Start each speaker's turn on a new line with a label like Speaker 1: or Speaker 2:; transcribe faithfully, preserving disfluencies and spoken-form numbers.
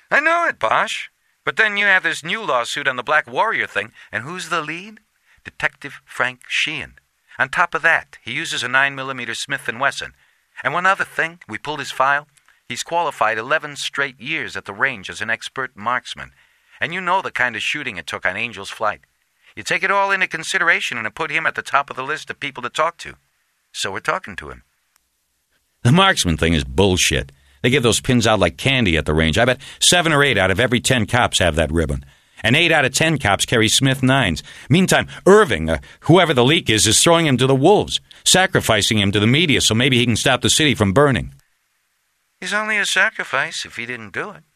Speaker 1: I know it, Bosch. But then you have this new lawsuit on the Black Warrior thing, and who's the lead? Detective Frank Sheehan. On top of that, he uses a nine millimeter Smith and Wesson. And one other thing, we pulled his file. He's qualified eleven straight years at the range as an expert marksman. And you know the kind of shooting it took on Angel's flight. You take it all into consideration and it put him at the top of the list of people to talk to. So we're talking to him.
Speaker 2: The marksman thing is bullshit. They give those pins out like candy at the range. I bet seven or eight out of every ten cops have that ribbon. And eight out of ten cops carry Smith nines. Meantime, Irving, uh, whoever the leak is, is throwing him to the wolves, sacrificing him to the media so maybe he can stop the city from burning.
Speaker 1: He's only a sacrifice if he didn't do it.